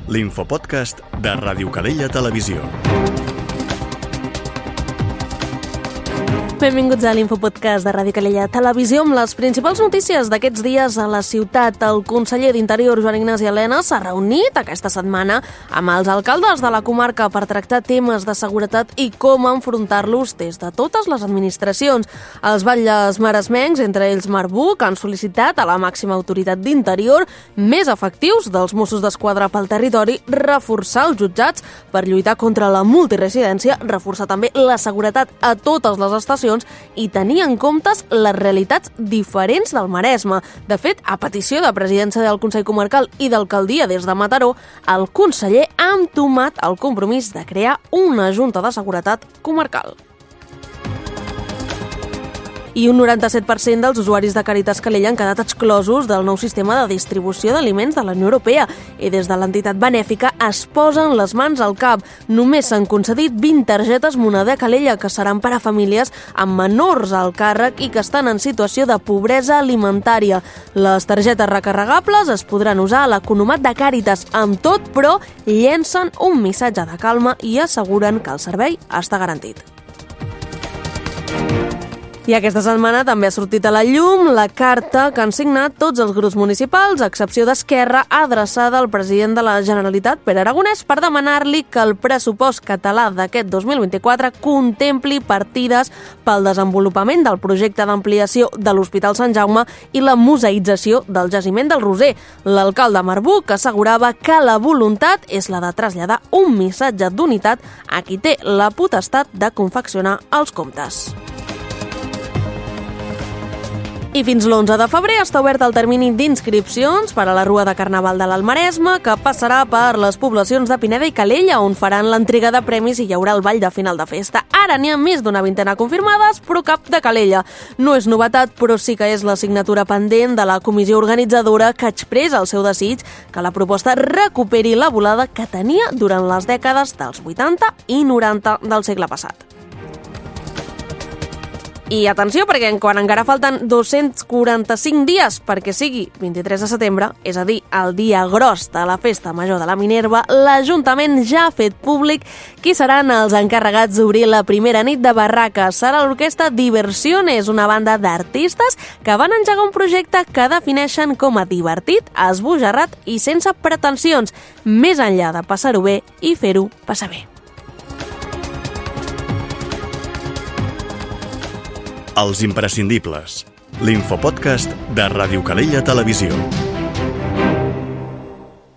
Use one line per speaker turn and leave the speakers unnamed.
l'infopodcast de Ràdio Calella Televisió.
Benvinguts a l'Infopodcast de Ràdio Calella Televisió amb les principals notícies d'aquests dies a la ciutat. El conseller d'Interior, Joan Ignasi Elena, s'ha reunit aquesta setmana amb els alcaldes de la comarca per tractar temes de seguretat i com enfrontar-los des de totes les administracions. Els batlles maresmencs, entre ells Marbuc, han sol·licitat a la màxima autoritat d'Interior més efectius dels Mossos d'Esquadra pel territori, reforçar els jutjats per lluitar contra la multiresidència, reforçar també la seguretat a totes les estacions i tenir en compte les realitats diferents del Maresme. De fet, a petició de presidència del Consell Comarcal i d'alcaldia des de Mataró, el conseller ha entomat el compromís de crear una Junta de Seguretat Comarcal. I un 97% dels usuaris de Càritas Calella han quedat exclosos del nou sistema de distribució d'aliments de la Unió Europea i des de l'entitat benèfica es posen les mans al cap. Només s'han concedit 20 targetes Moneder Calella que seran per a famílies amb menors al càrrec i que estan en situació de pobresa alimentària. Les targetes recarregables es podran usar a l'economat de Càritas. Amb tot, però, llencen un missatge de calma i asseguren que el servei està garantit. I aquesta setmana també ha sortit a la llum la carta que han signat tots els grups municipals, a excepció d'Esquerra, adreçada al president de la Generalitat, Pere Aragonès, per demanar-li que el pressupost català d'aquest 2024 contempli partides pel desenvolupament del projecte d'ampliació de l'Hospital Sant Jaume i la museïtzació del jaciment del Roser. L'alcalde Marbuc assegurava que la voluntat és la de traslladar un missatge d'unitat a qui té la potestat de confeccionar els comptes. I fins l'11 de febrer està obert el termini d'inscripcions per a la Rua de Carnaval de l'Almaresme, que passarà per les poblacions de Pineda i Calella, on faran l'entrega de premis i hi haurà el ball de final de festa. Ara n'hi ha més d'una vintena confirmades, però cap de Calella. No és novetat, però sí que és la signatura pendent de la comissió organitzadora que expressa el seu desig que la proposta recuperi la volada que tenia durant les dècades dels 80 i 90 del segle passat. I atenció, perquè quan encara falten 245 dies perquè sigui 23 de setembre, és a dir, el dia gros de la Festa Major de la Minerva, l'Ajuntament ja ha fet públic qui seran els encarregats d'obrir la primera nit de barraques. Serà l'orquestra Diversiones, una banda d'artistes que van engegar un projecte que defineixen com a divertit, esbojarrat i sense pretensions, més enllà de passar-ho bé i fer-ho passar bé.
Els imprescindibles, l'infopodcast de Ràdio Calella Televisió.